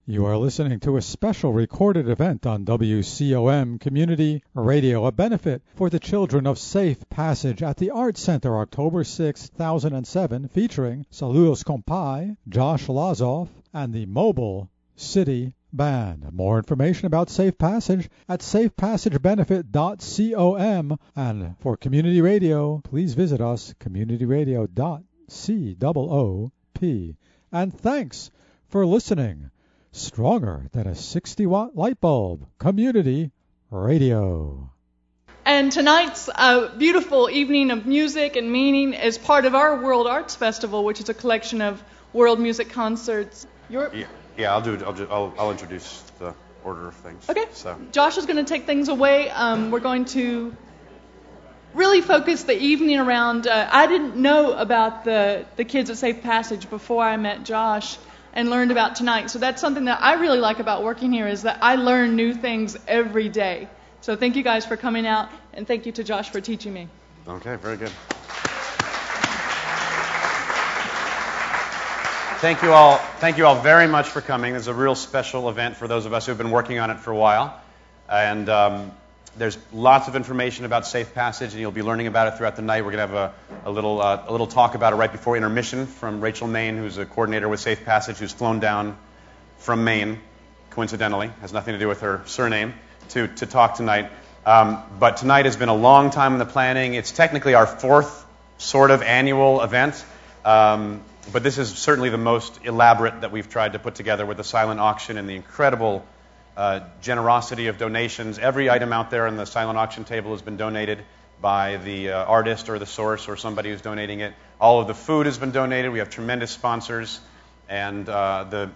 You are listening to a special recorded event on WCOM Community Radio, a benefit for the children of Safe Passage at the Art Center, October 6, 2007, featuring Saludos Compai, Josh Lazoff, and the Mobile City Band. More information about Safe Passage at safepassagebenefit.com. And for Community Radio, please visit us, communityradio.coop. And thanks for listening. Stronger than a 60-watt light bulb. Community Radio. And tonight's beautiful evening of music and meaning is part of our World Arts Festival, which is a collection of world music concerts. I'll introduce the order of things. Okay. So Josh is going to take things away. We're going to really focus the evening around. I didn't know about the kids at Safe Passage before I met Josh and learned about tonight. So that's something that I really like about working here, is that I learn new things every day. So thank you guys for coming out, and thank you to Josh for teaching me. Okay, very good. Thank you all very much for coming. This is a real special event for those of us who have been working on it for a while. And there's lots of information about Safe Passage, and you'll be learning about it throughout the night. We're going to have a little talk about it right before intermission from Rachel Main, who's a coordinator with Safe Passage, who's flown down from Maine, coincidentally, has nothing to do with her surname, to talk tonight. But tonight has been a long time in the planning. It's technically our fourth sort of annual event, but this is certainly the most elaborate that we've tried to put together, with the silent auction and the incredible generosity of donations. Every item out there on the silent auction table has been donated by the artist or the source or somebody who's donating it. All of the food has been donated. We have tremendous sponsors, and the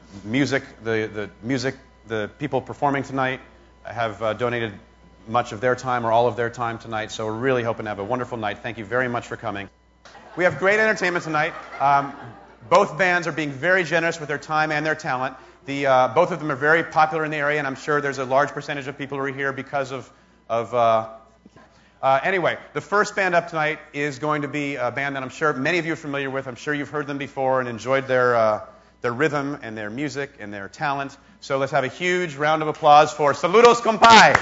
people performing tonight have donated much of their time or all of their time tonight. So we're really hoping to have a wonderful night. Thank you very much for coming. We have great entertainment tonight. Both bands are being very generous with their time and their talent. Both of them are very popular in the area, and I'm sure there's a large percentage of people who are here because of anyway, the first band up tonight is going to be a band that I'm sure many of you are familiar with. I'm sure you've heard them before and enjoyed their rhythm and their music and their talent. So let's have a huge round of applause for Saludos Compai.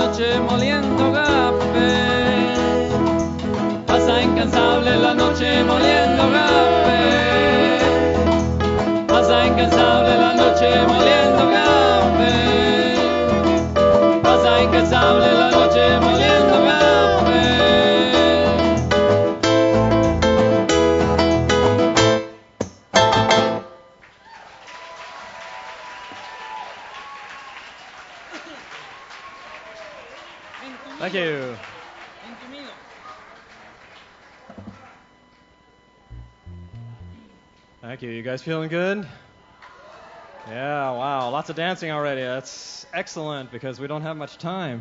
noche moliendo café. Pasa incansable la noche moliendo café. Pasa incansable la noche moliendo café. Pasa incansable la noche moliendo café. Thank you. Thank you. You guys feeling good? Yeah, wow. Lots of dancing already. That's excellent because we don't have much time.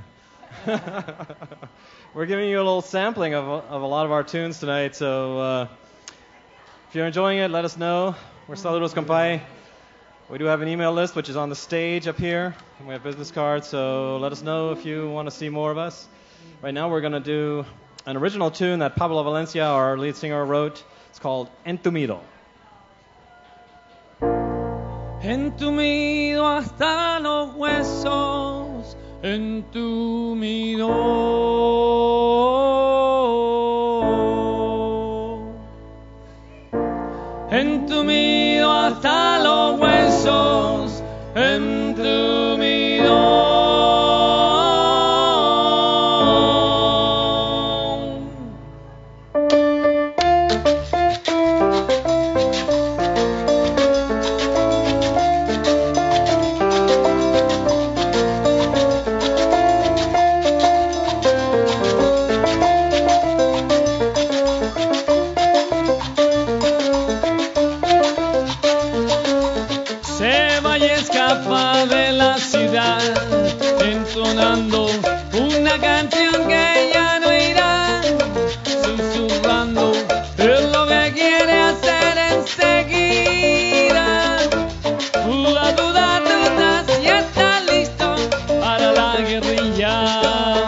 We're giving you a little sampling of a lot of our tunes tonight, so if you're enjoying it, let us know. We're Saludos Compai. We do have an email list, which is on the stage up here. And we have business cards, so let us know if you want to see more of us. Right now we're going to do an original tune that Pablo Valencia, our lead singer, wrote. It's called Entumido. Entumido hasta los huesos, entumido. Entumido hasta los huesos, entumido. De la ciudad, entonando una canción que ya no irá, susurrando es lo que quiere hacer enseguida. Duda, duda, duda, si está listo para la guerrilla.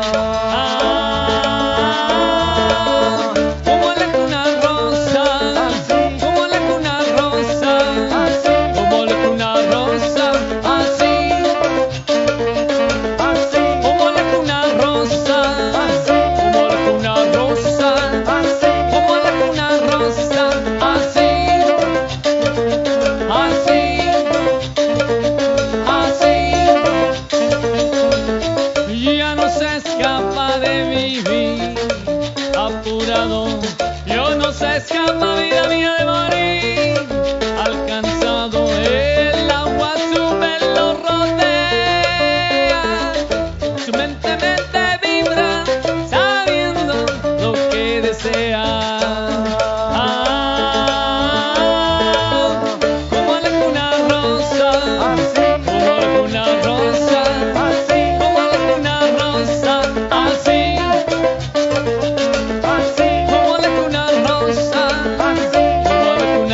Como la cuna rosa, como la cuna rosa, como la cuna rosa. Yo no se escapa, vida mía, de morir. Alcanzado el agua, su pelo rodea. Su mente vibra, sabiendo lo que desea. Como la cuna rosa, como la cuna rosa, como la cuna rosa, así. Como la cuna rosa, como la cuna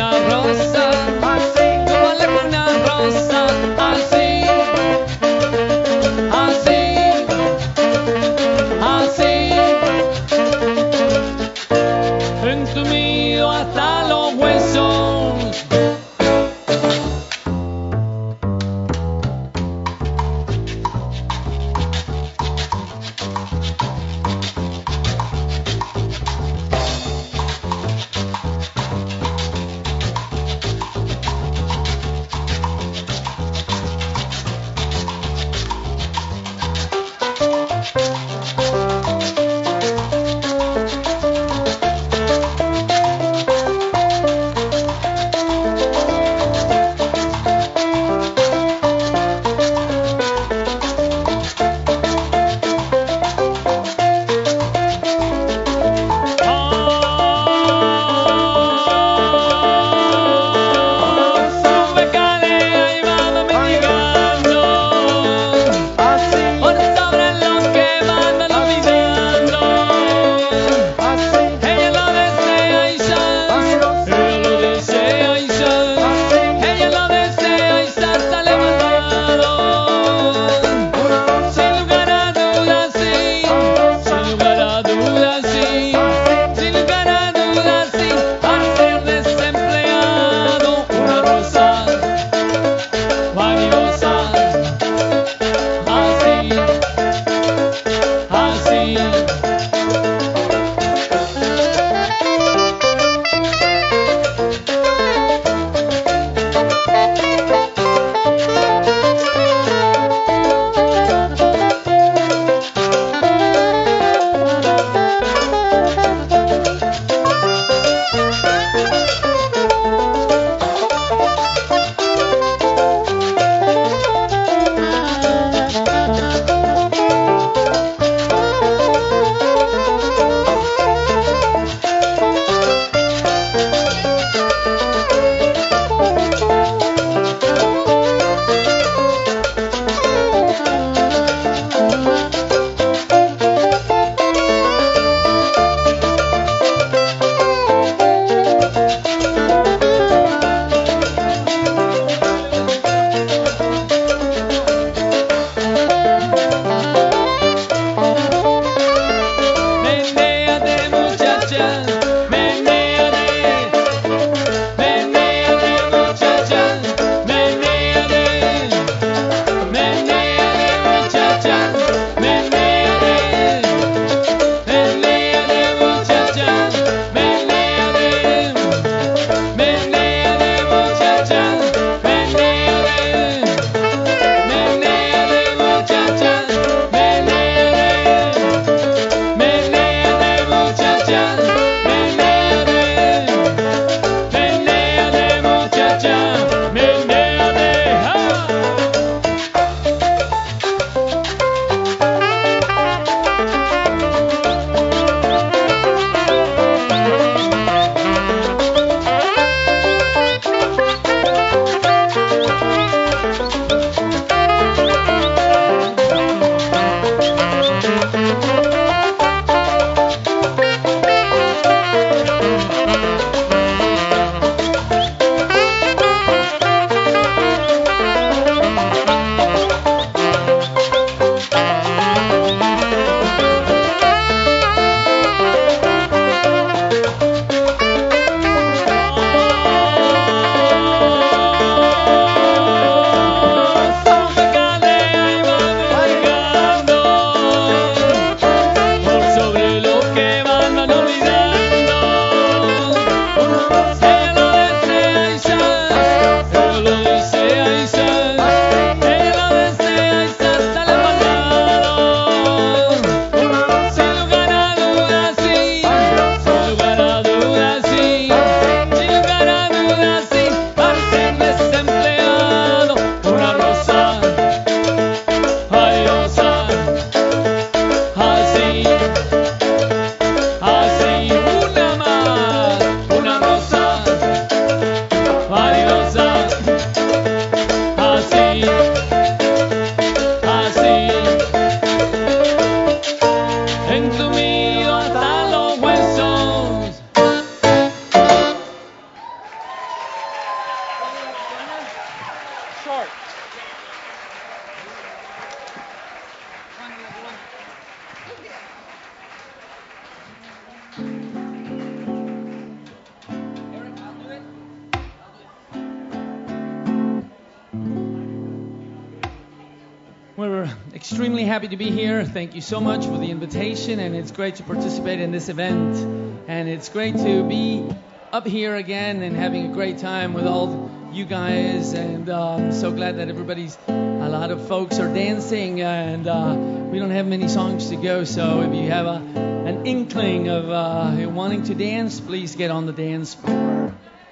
extremely happy to be here. Thank you so much for the invitation, and it's great to participate in this event. And it's great to be up here again and having a great time with all you guys. And I'm so glad that a lot of folks are dancing, and we don't have many songs to go. So if you have an inkling of wanting to dance, please get on the dance floor.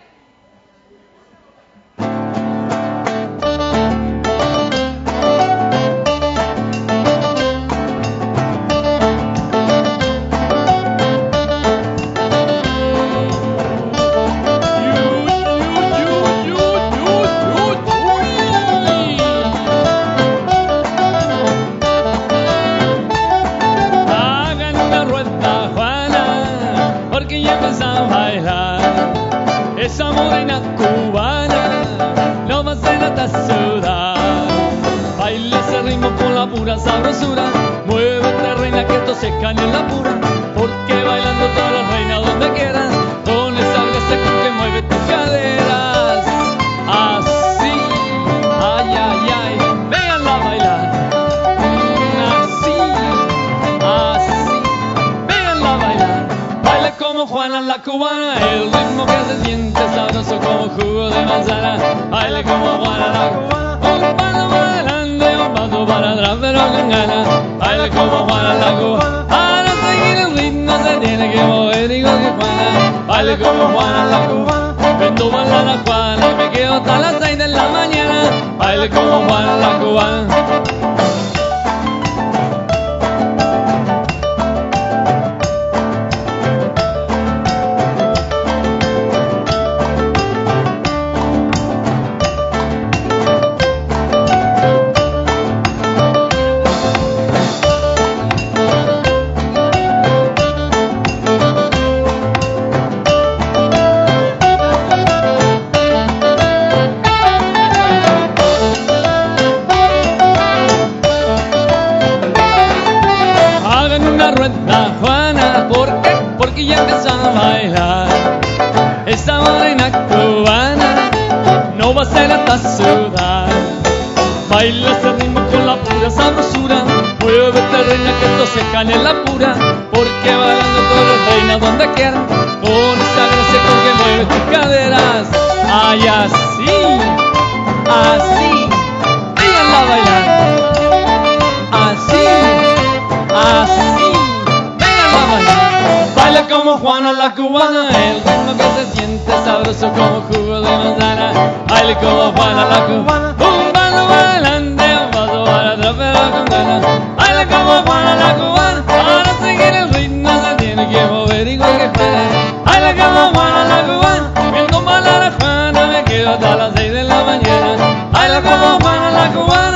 Sabrosura, muévete reina que esto se cae en la pura, porque bailando toda la reina donde quieras, con esa gracia con que mueve tus caderas, así, ay, ay, ay, véanla bailar, así, véanla bailar, baila como Juana la cubana, el ritmo que se siente sabroso como jugo de manzana, baila como Juana la cubana, un paso para adelante, un paso para atrás, pero con ganas, baila como Juana la cubana, para seguir el ritmo se tiene que mover igual que Juana, baila como Juana la cubana, vendo bailar a Juana y me quedo hasta las 6 de la mañana, baila como Juana la cubana. Porque ya empezó a bailar esa morena cubana, no va a ser hasta sudar. Baila ese ritmo con la pura sabrosura, muévete reina que esto se cae en la pura, porque bailando todo es reina donde quiera, con esa gracia con que mueve tus caderas, ay así, así, véanla bailar, así, así. Baila como Juana la cubana, el ritmo que se siente sabroso como jugo de manzana. Baila como Juana la cubana, un paso para adelante, un paso para atrás, pero con ganas. Baila como Juana la cubana, para seguir el ritmo se tiene que mover igual que Juana. Baila como Juana la cubana, viendo bailar a Juana me quedo hasta las 6 de la mañana. Baila como Juana la cubana.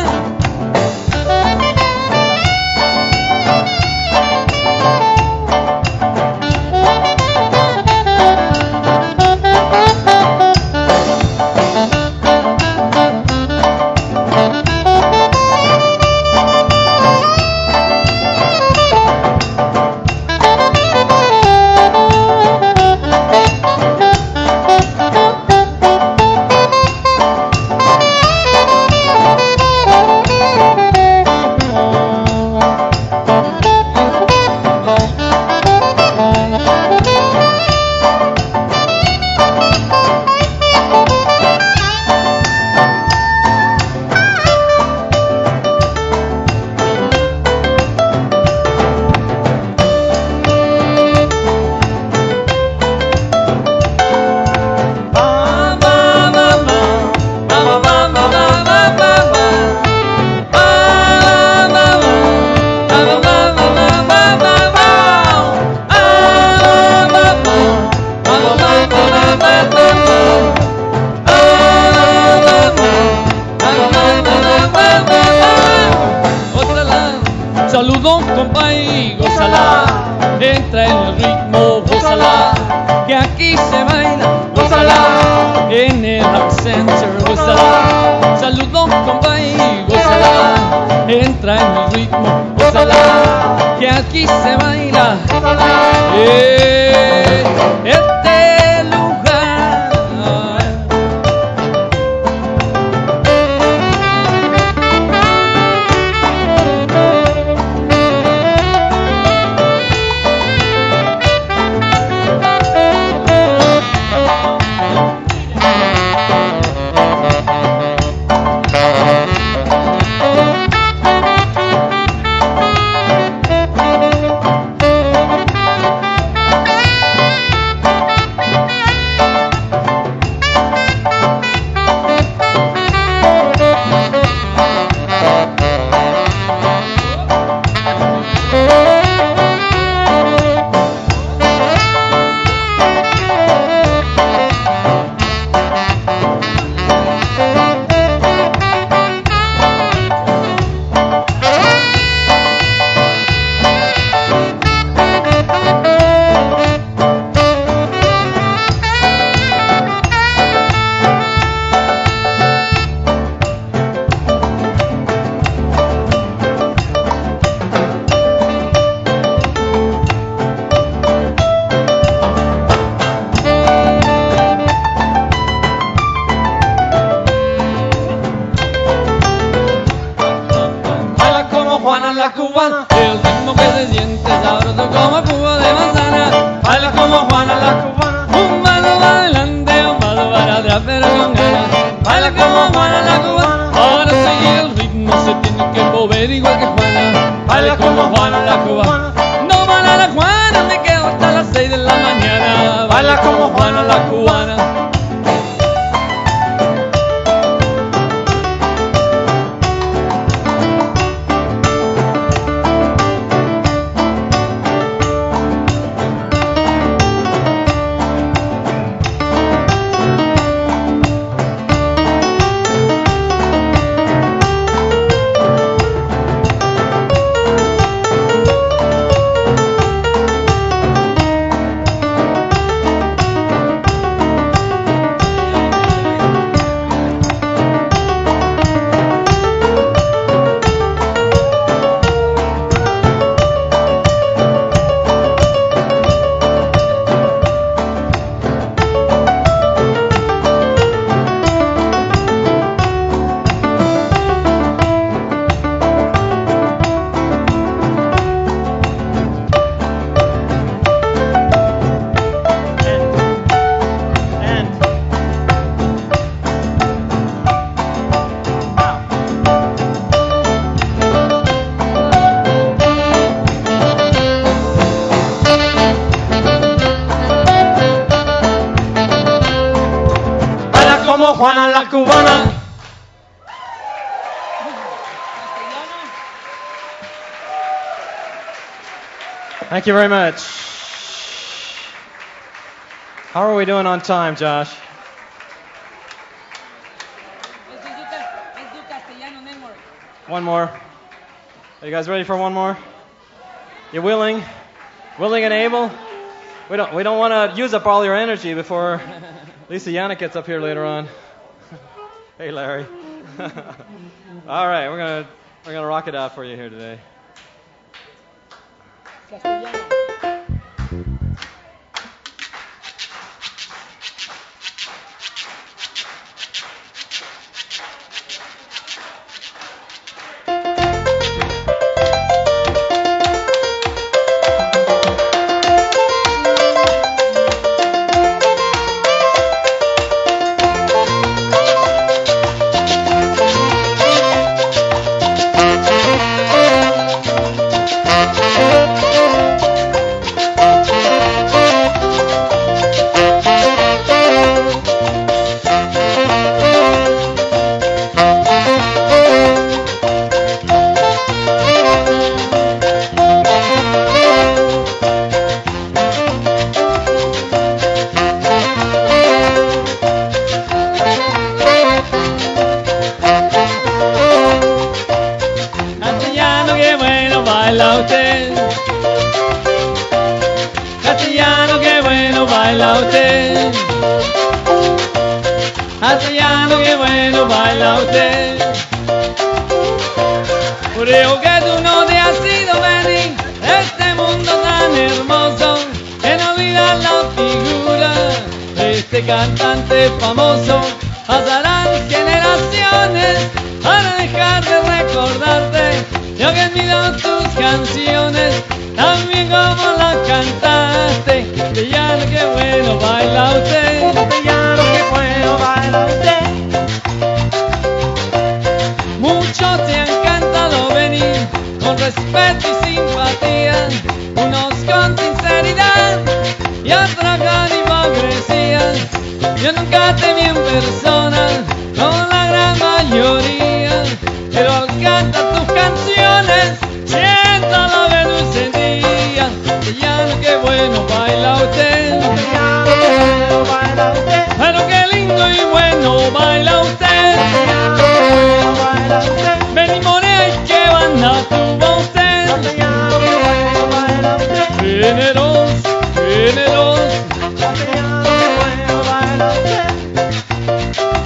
Saludos, compa, y gózala, entra en el ritmo, gózala, que aquí se baila, gózala, en el Art Center, gózala. Saludos, compa, y gózala, entra en el ritmo, gózala, que aquí se baila, este lugar. baila como Juana la cubana. Juana la cubana. Thank you very much. How are we doing on time, Josh? One more. Are you guys ready for one more? You willing? Willing and able? We don't want to use up all your energy before Lisa Yannick gets up here later on. Hey, Larry. All right, we're gonna rock it out for you here today. Castellano, qué bueno baila usted. Castellano, qué bueno baila usted. Creo que tú no te has ido venir este mundo tan hermoso, que no olvidas la figura de este cantante famoso. Pasarán generaciones para dejar de recordarte. Yo que admiro tus canciones, también como las cantaste. Castellano, qué bueno baila usted. Castellano, qué bueno baila usted. Muchos te han cantado venir con respeto y simpatía, unos con sinceridad y otros con hipocresía. Yo nunca te vi en persona, como la gran mayoría, pero al cantar tus canciones siento lo que tú sentías. Castellano, qué bueno baila usted. Castellano, qué bueno baila usted. Pero qué lindo y bueno baila usted. Castellano, qué bueno baila usted. Ven y morea y qué banda tuvo usted. Castellano, qué bueno baila usted. Generoso, generoso. Castellano, qué bueno baila usted.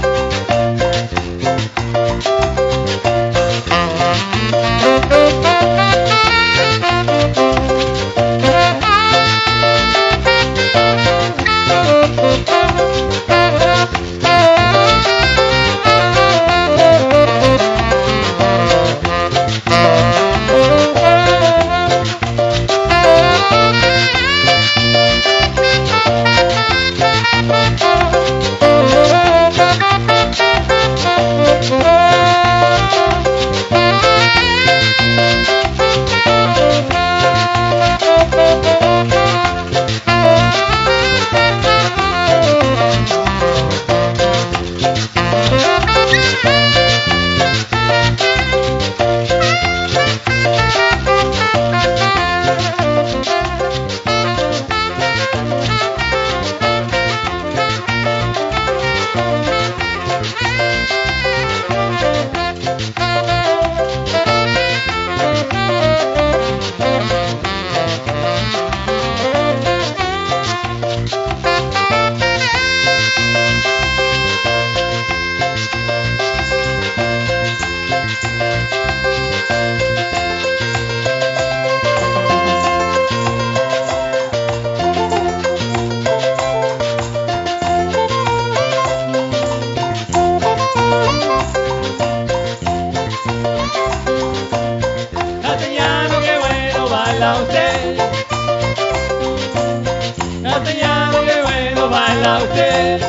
baila usted.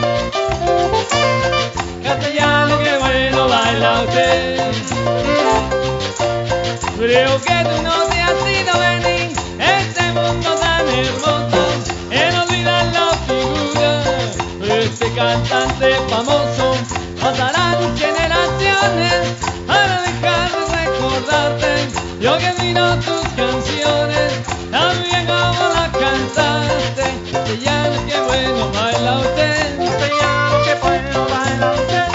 Castellano, qué bueno baila usted. Creo que tú no te has ido venir, este mundo tan hermoso, en olvidar la figura de este cantante famoso. Pasarán generaciones para dejar de recordarte. Yo que miro tus canciones, también como la cantaste. Castellano, qué bueno baila usted. Castellano, qué bueno baila usted.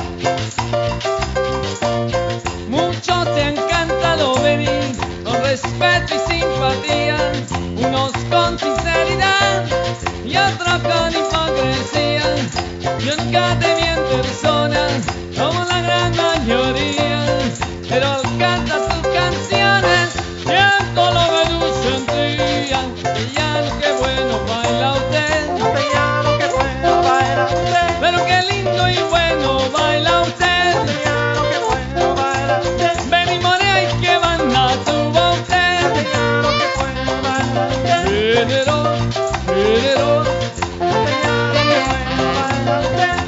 Muchos te han cantado venir con respeto y simpatía, unos con sinceridad y otros con hipocresía. Yo nunca te vi en persona como la gran mayoría, pero canta tus canciones, siento lo que tú sentías. Castellano, qué bueno baila usted. Castellano, qué bueno baila usted. Pero qué lindo y bueno baila usted. Castellano, qué bueno baila usted. Ven y morea y qué banda tuvo usted. Castellano, qué bueno baila usted. Género, género. Castellano, qué bueno baila usted.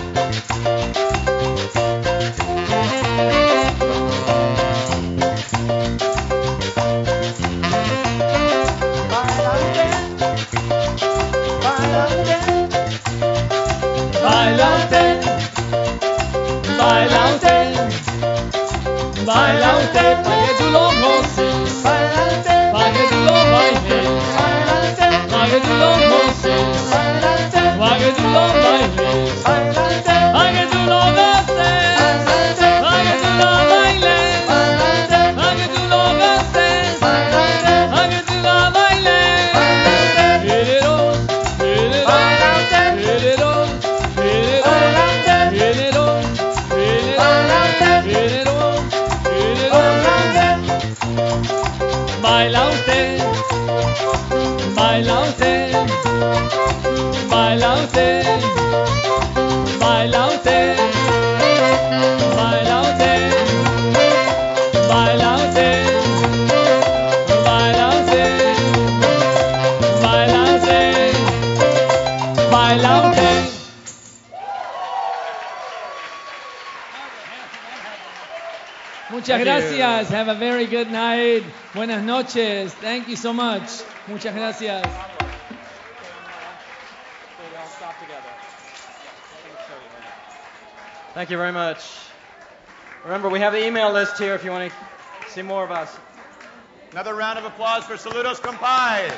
Baila usted, baila usted, baila usted, pa' que tú lo goces, baila usted, pa' que tú lo bailes, baila usted, pa' que tú lo goces, baila usted, pa' que tú lo bailes, baila usted, pa' que tú lo goces, baila usted, pa' que tú lo bailes, baila usted, pa' que tú lo goces, baila usted, pa' que tú lo bailes, baila usted, género, género, baila usted, género. Baila usted, baila usted, baila usted, baila usted, baila usted, baila usted, baila usted, baila usted, baila usted. Muchas gracias. Have a very good night. Buenas noches. Thank you so much. Muchas gracias. Thank you very much. Remember, we have the email list here if you want to see more of us. Another round of applause for Saludos Compay.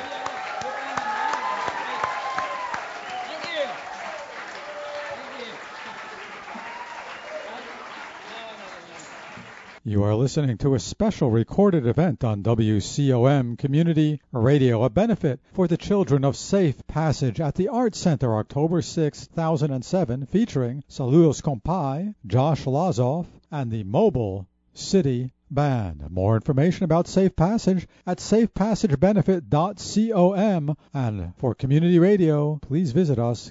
You are listening to a special recorded event on WCOM Community Radio, a benefit for the children of Safe Passage at the Art Center, October 6, 2007, featuring Saludos Compay, Josh Lazoff, and the Mobile City Band. More information about Safe Passage at safepassagebenefit.com. And for Community Radio, please visit us,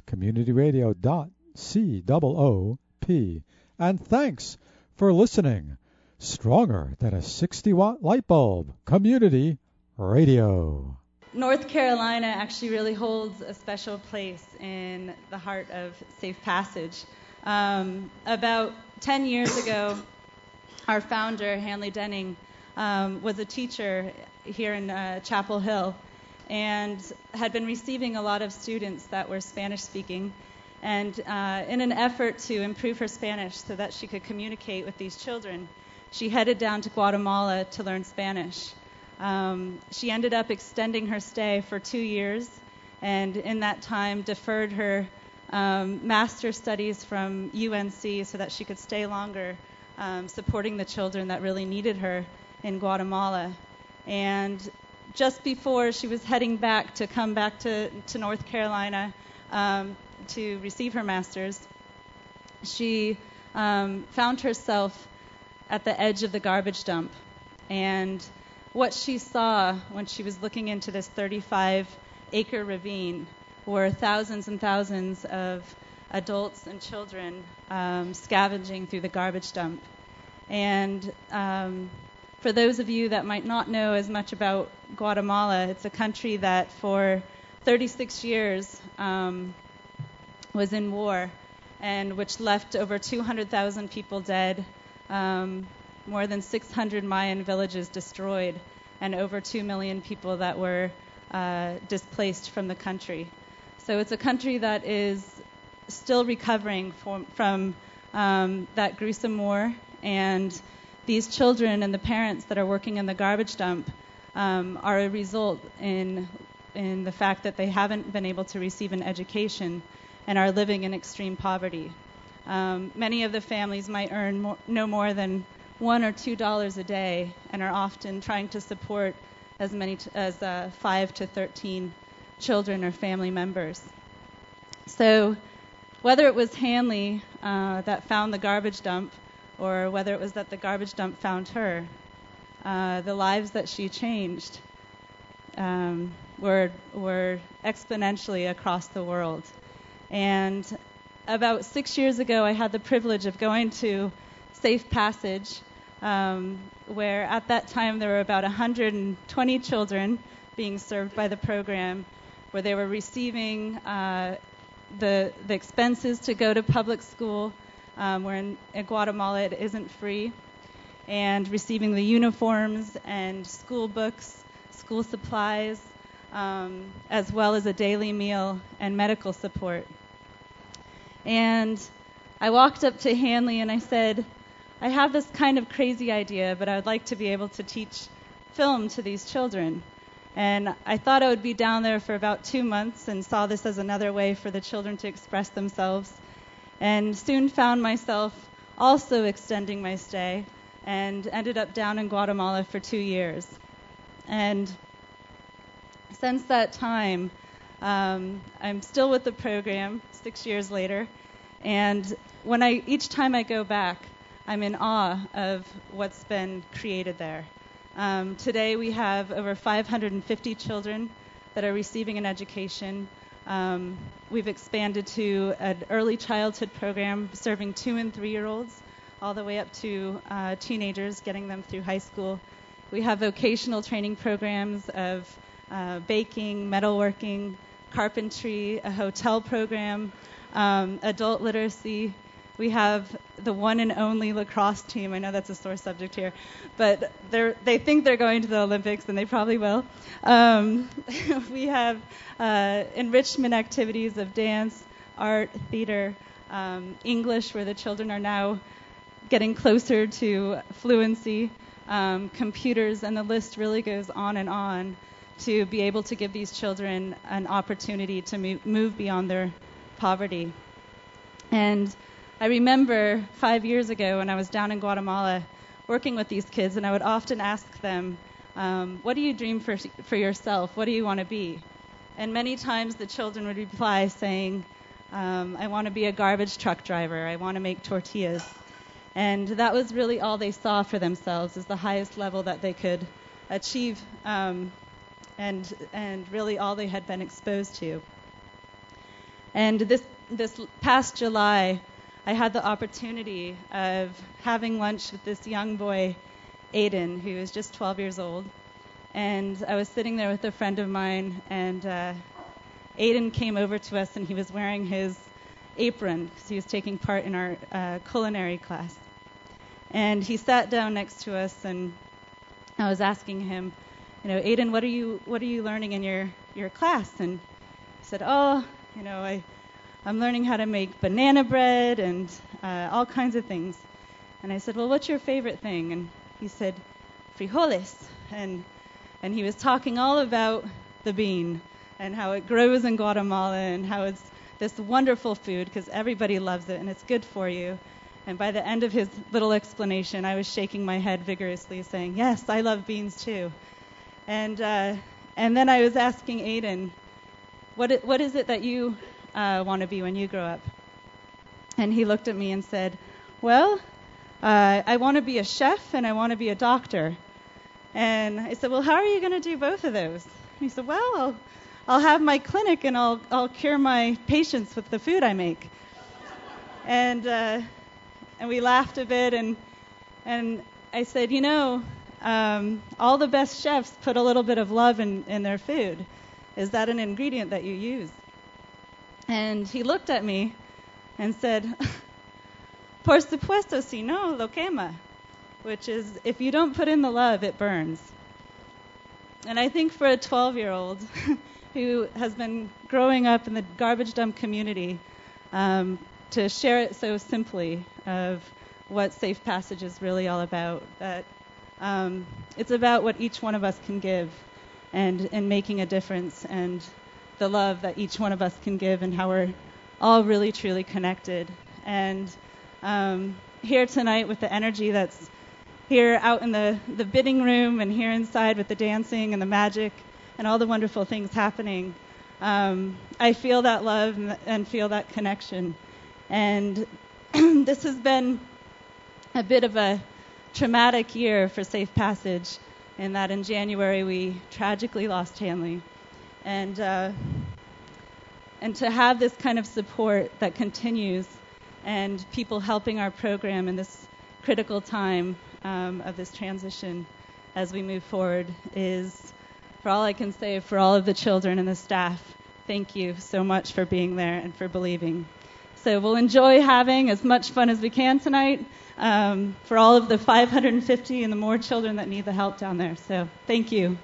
communityradio.coop. And thanks for listening. Stronger than a 60-watt light bulb. Community Radio. North Carolina actually really holds a special place in the heart of Safe Passage. About 10 years ago, our founder, Hanley Denning, was a teacher here in Chapel Hill and had been receiving a lot of students that were Spanish-speaking. And in an effort to improve her Spanish so that she could communicate with these children, she headed down to Guatemala to learn Spanish. She ended up extending her stay for 2 years, and in that time deferred her master's studies from UNC so that she could stay longer supporting the children that really needed her in Guatemala. And just before she was heading back to come back to North Carolina to receive her master's, she found herself at the edge of the garbage dump. And what she saw when she was looking into this 35-acre ravine were thousands and thousands of adults and children scavenging through the garbage dump. And for those of you that might not know as much about Guatemala, it's a country that for 36 years was in war, and which left over 200,000 people dead, more than 600 Mayan villages destroyed, and over 2 million people that were displaced from the country. So it's a country that is still recovering from that gruesome war, and these children and the parents that are working in the garbage dump are a result in the fact that they haven't been able to receive an education and are living in extreme poverty. Many of the families might earn no more than $1 or $2 a day, and are often trying to support as many as 5 to 13 children or family members. So whether it was Hanley that found the garbage dump, or whether it was that the garbage dump found her, the lives that she changed were exponentially across the world. And about 6 years ago, I had the privilege of going to Safe Passage, where at that time there were about 120 children being served by the program, where they were receiving the expenses to go to public school, where in Guatemala it isn't free, and receiving the uniforms and school books, school supplies, as well as a daily meal and medical support. And I walked up to Hanley and I said, I have this kind of crazy idea, but I would like to be able to teach film to these children. And I thought I would be down there for about 2 months and saw this as another way for the children to express themselves. And soon found myself also extending my stay and ended up down in Guatemala for 2 years. And since that time, I'm still with the program 6 years later. And each time I go back, I'm in awe of what's been created there. Today we have over 550 children that are receiving an education. We've expanded to an early childhood program serving 2- and 3-year-olds, all the way up to teenagers, getting them through high school. We have vocational training programs of baking, metalworking, carpentry, a hotel program, adult literacy. We have the one and only lacrosse team. I know that's a sore subject here, but they think they're going to the Olympics, and they probably will. We have enrichment activities of dance, art, theater, English, where the children are now getting closer to fluency, computers, and the list really goes on to be able to give these children an opportunity to move beyond their poverty. And I remember 5 years ago when I was down in Guatemala working with these kids, and I would often ask them, what do you dream for yourself? What do you want to be? And many times the children would reply saying, I want to be a garbage truck driver. I want to make tortillas. And that was really all they saw for themselves, as the highest level that they could achieve, and really all they had been exposed to. And this past July, I had the opportunity of having lunch with this young boy, Aiden, who is just 12 years old. And I was sitting there with a friend of mine, and Aiden came over to us, and he was wearing his apron because he was taking part in our culinary class. And he sat down next to us, and I was asking him, Aiden, what are you learning in your class? And he said, I'm learning how to make banana bread and all kinds of things. And I said, well, what's your favorite thing? And he said, frijoles. And he was talking all about the bean and how it grows in Guatemala and how it's this wonderful food because everybody loves it and it's good for you. And by the end of his little explanation, I was shaking my head vigorously, saying, yes, I love beans too. And then I was asking Aiden, what is it that you want to be when you grow up? And he looked at me and said, well, I want to be a chef and I want to be a doctor. And I said, well, how are you going to do both of those? And he said, well, I'll have my clinic and I'll cure my patients with the food I make. And we laughed a bit, and I said, all the best chefs put a little bit of love in their food. Is that an ingredient that you use? And he looked at me and said, "Por supuesto, si no, lo quema," which is, if you don't put in the love, it burns. And I think for a 12-year-old who has been growing up in the garbage dump community, to share it so simply of what Safe Passage is really all about, that it's about what each one of us can give and making a difference, and the love that each one of us can give, and how we're all really truly connected. And here tonight with the energy that's here out in the bidding room and here inside with the dancing and the magic and all the wonderful things happening, I feel that love and feel that connection. And this has been a bit of a traumatic year for Safe Passage, in that in January we tragically lost Hanley. And to have this kind of support that continues, and people helping our program in this critical time of this transition as we move forward, is, for all I can say, for all of the children and the staff, thank you so much for being there and for believing. So we'll enjoy having as much fun as we can tonight, for all of the 550 and the more children that need the help down there. So thank you.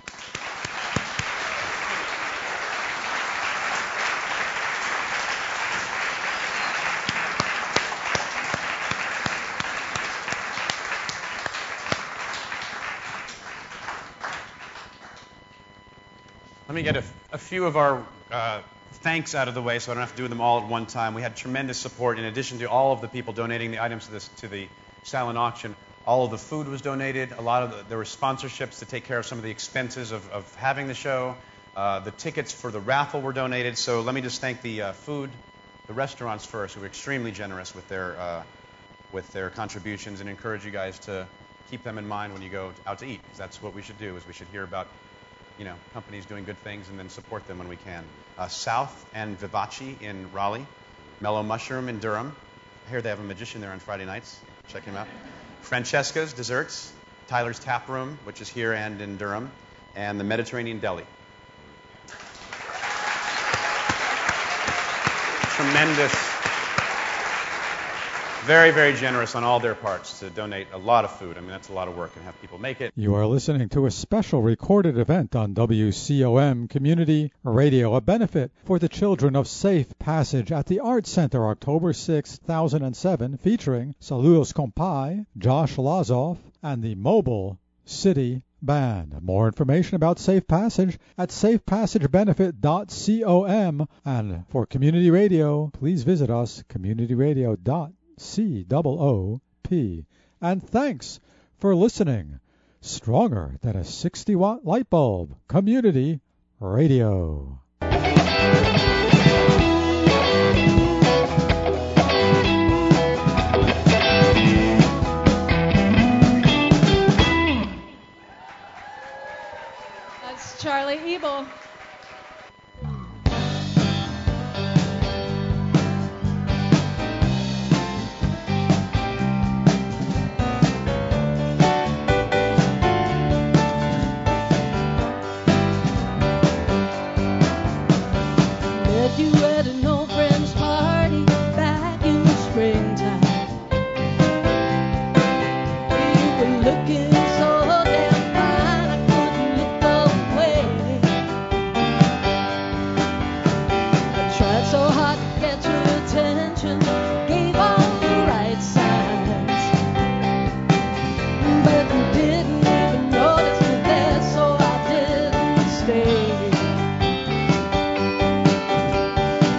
Let me get a few of our thanks out of the way so I don't have to do them all at one time. We had tremendous support. In addition to all of the people donating the items to the silent auction, all of the food was donated. There were sponsorships to take care of some of the expenses of having the show. The tickets for the raffle were donated. So let me just thank the restaurants first, who were extremely generous with their contributions, and encourage you guys to keep them in mind when you go out to eat, because that's what we should do, is we should hear about companies doing good things and then support them when we can. South and Vivace in Raleigh, Mellow Mushroom in Durham. I hear they have a magician there on Friday nights. Check him out. Francesca's Desserts, Tyler's Tap Room, which is here and in Durham, and the Mediterranean Deli. Tremendous. Very, very generous on all their parts to donate a lot of food. I mean, that's a lot of work, and have people make it. You are listening to a special recorded event on WCOM Community Radio, a benefit for the children of Safe Passage at the Art Center, October 6, 2007, featuring Saludos Compai, Josh Lazoff, and the Mobile City Band. More information about Safe Passage at safepassagebenefit.com, and for Community Radio, please visit us, communityradio.com. COOP. And thanks for listening. Stronger than a 60-watt light bulb. Community Radio. That's Charlie Ebel. You at an old friend's party back in the springtime. You were looking so damn fine, I couldn't look away. I tried so hard to get your attention, gave all the right signs, but you didn't even notice me there, so I didn't stay.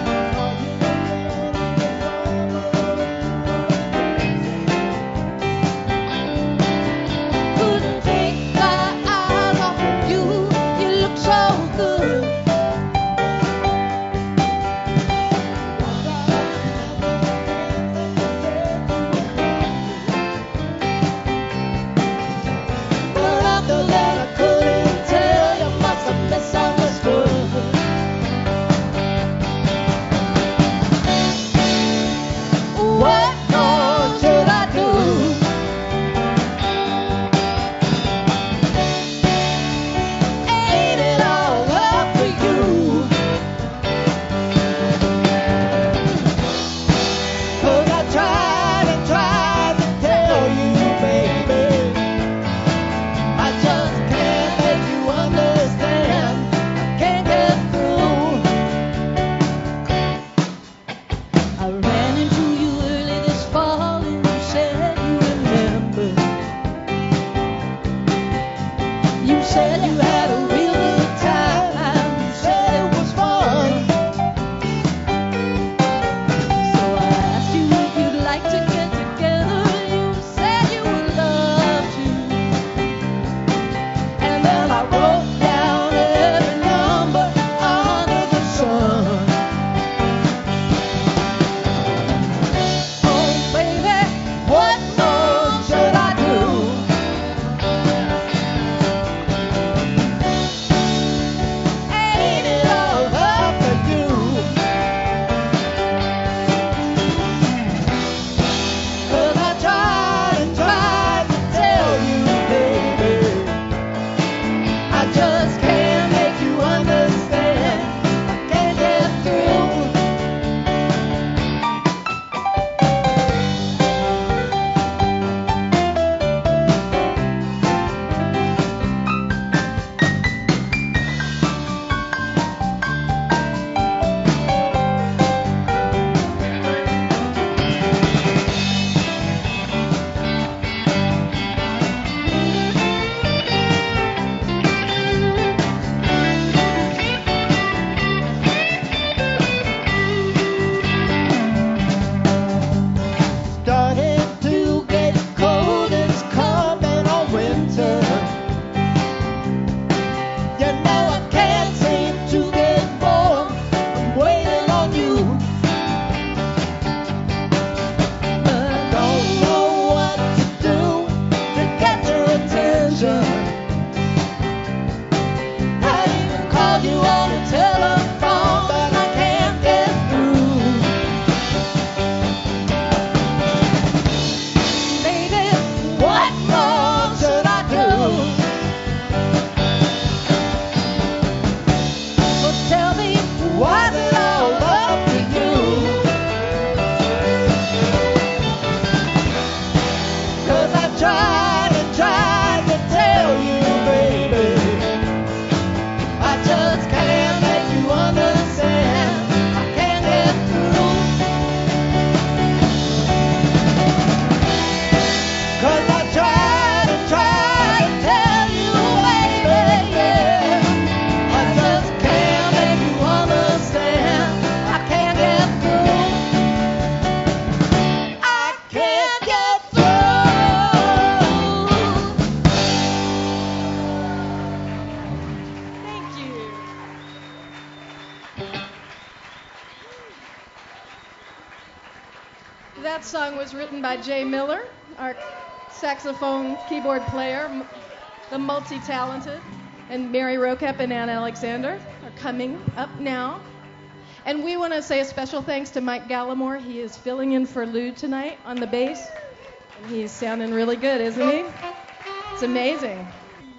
That song was written by Jay Miller, our saxophone keyboard player, the multi-talented, and Mary Rokep and Ann Alexander are coming up now. And we want to say a special thanks to Mike Gallimore. He is filling in for Lou tonight on the bass. And he's sounding really good, isn't he? It's amazing.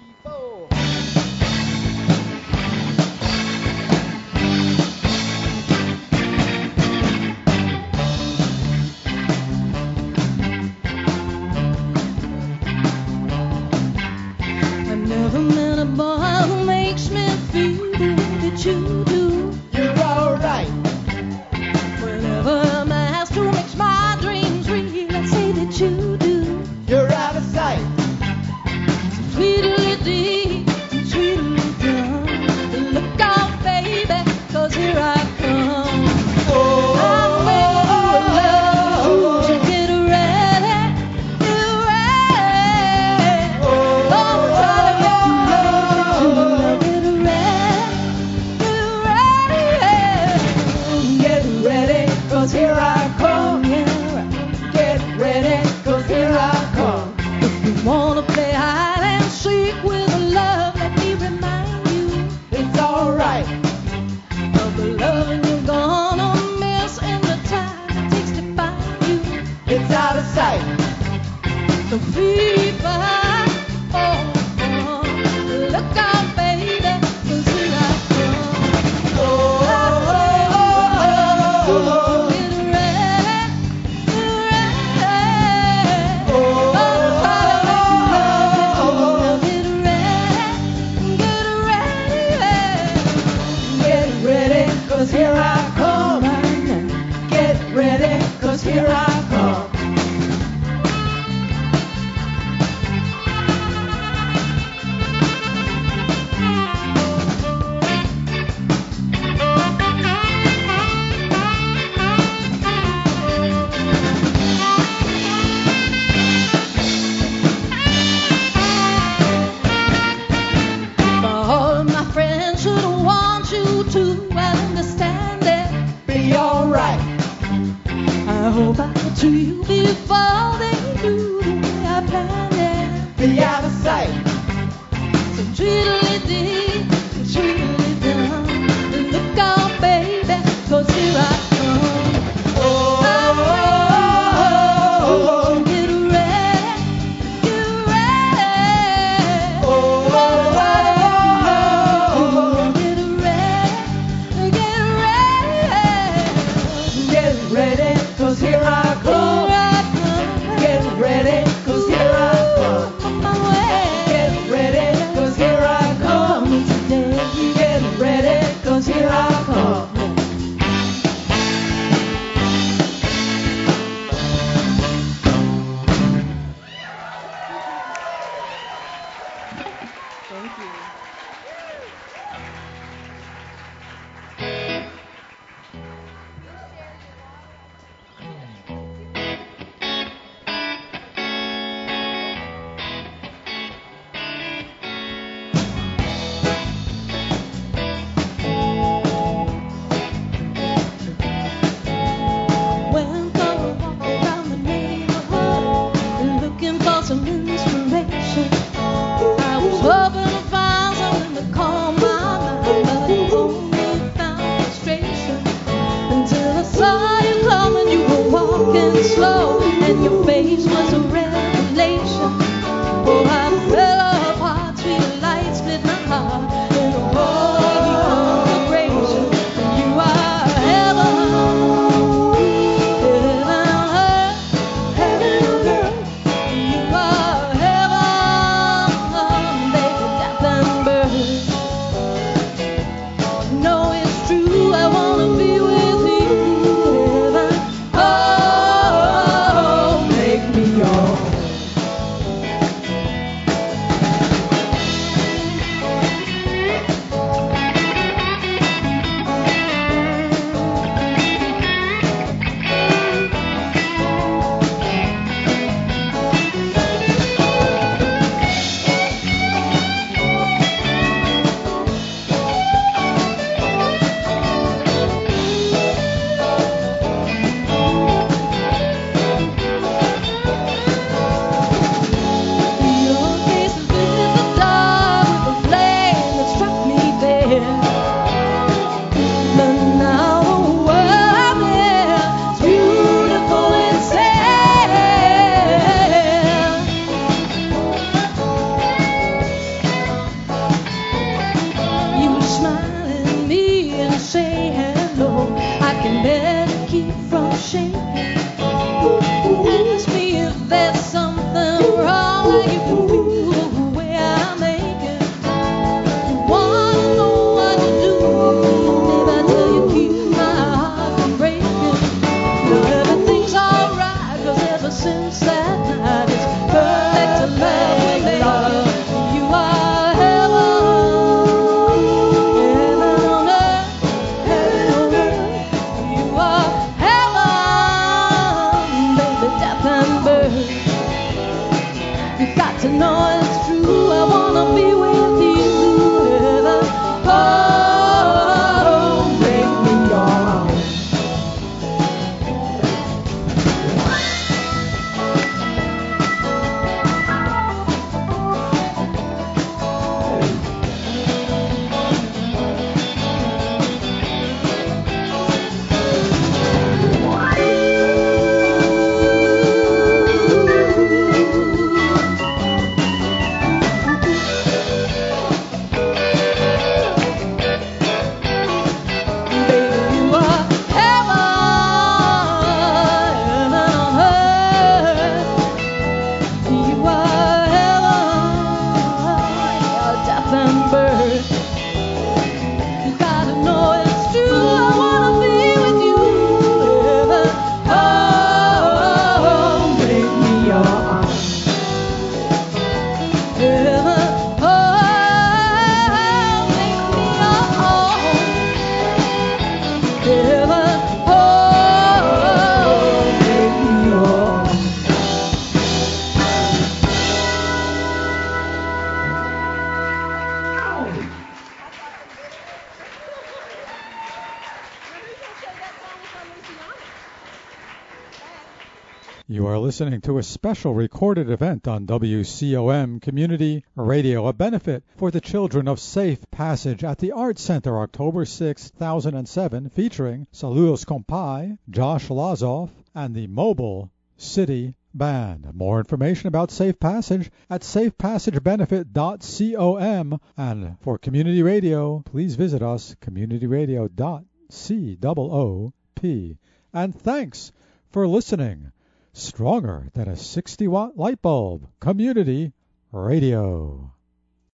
I've never met a boy who makes me feel the way that you do. You're alright. Whenever I'm asked who makes my dreams real, I say that you do. You're out of sight. Tweedly dee, tweedly dum. Look out, baby, 'cause here I come. I'm waiting for love to get ready, get ready. Oh, try to get love, get ready, get ready, 'cause here I come. Get ready, 'cause here I come. If you wanna play hide and seek with love, let me remind you It's alright. of the loving you're gonna miss and the time it takes to find you. It's out of sight. The fever, look out, baby, 'cause here I come. Get ready, get ready. Get ready, 'cause here I come. Get ready, 'cause here I come. All of my friends should want you to understand it. Be alright. I hope I get to you before they do the way I planned it. Be out of sight. So tweedly-dee, tweedly-dum. Look out, baby, 'cause here I come. Get ready, get ready. Get ready, get ready. Get ready, 'cause here I come. You are listening to a special recorded event on WCOM Community Radio, a benefit for the children of Safe Passage at the Art Center, October 6, 2007, featuring Saludos Compai, Josh Lazoff, and the Mobile City Band. More information about Safe Passage at safepassagebenefit.com. And for Community Radio, please visit us, communityradio.coop. And thanks for listening. Stronger than a 60-watt light bulb. Community Radio.